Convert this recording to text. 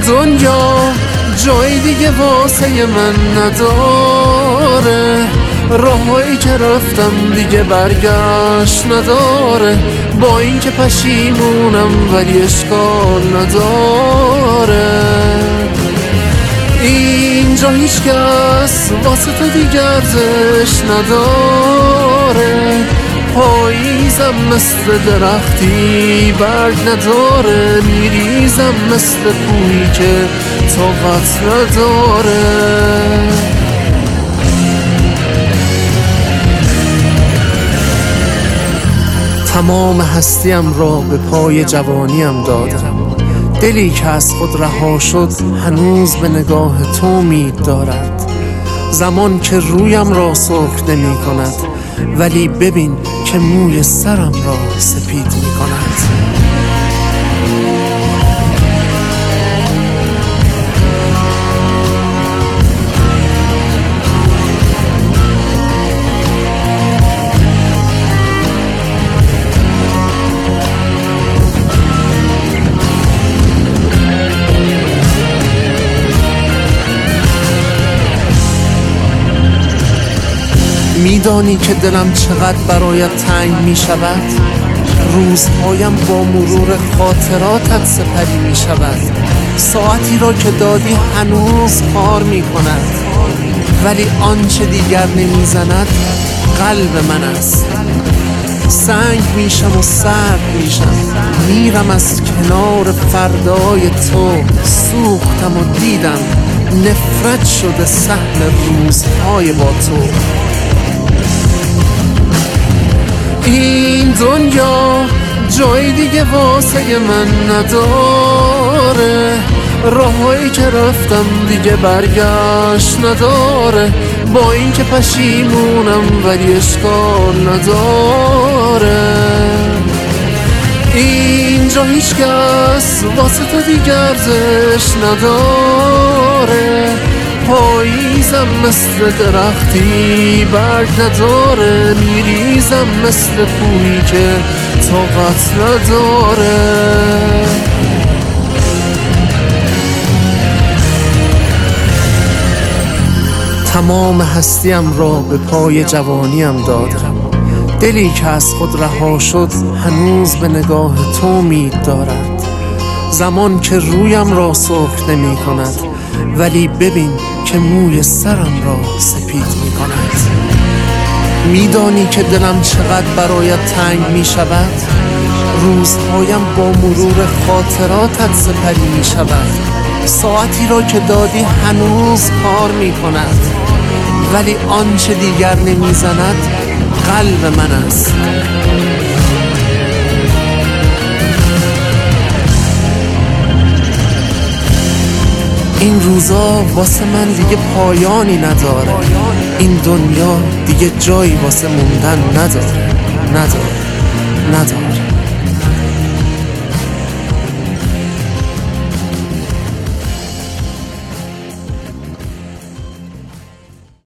دنیا جای دیگه واسه من نداره، راهایی که رفتم دیگه برگشت نداره، با اینکه پشیمونم ولی اشکال نداره. اینجا هیچ کس واسه تو دیگه ارزش نداره، پاییزم مثل درختی برگ نداره، میریزم مثل کوهی که طاقت نداره. تمام هستیم را به پای جوانیم دادم، دلی که از خود رها شد هنوز به نگاه تو امید دارد. زمان که رویم را سرخ نمی کند، ولی ببین که موی سرم را سپید می کند. میدانی که دلم چقدر برایت تنگ می شود، روزهایم با مرور خاطراتت سپری می شود. ساعتی را که دادی هنوز کار می کند، ولی آنچه دیگر نمی زند قلب من است. سنگ میشم و سرد میشم، میرم از کنار فردای تو. سوختم و دیدم نفرت شده صحن روزهای با تو. این دنیا جای دیگه واسه من نداره، راهایی که رفتم دیگه برگشت نداره، با اینکه پشیمونم ولی اشکال نداره. اینجا هیچ کس واسه تو دیگه ارزش نداره، پاییزم مثل درختی برگ نداره، میریزم مثل کوهی که طاقت نداره. تمام هستیم را به پای جوانیم دادم، دلی که از خود رها شد هنوز به نگاه تو امید دارد. زمان که رویم را سرخ نمی کند، ولی ببین که موی سرم را سپید می کند. میدانی که دلم چقدر برایت تنگ می شود، روزهایم با مرور خاطراتت سپری می شود. ساعتی را که دادی هنوز کار می کند، ولی آنچه دیگر نمی زند قلب من است. این روزا واسه من دیگه پایانی نداره، این دنیا دیگه جایی واسه موندن نداره.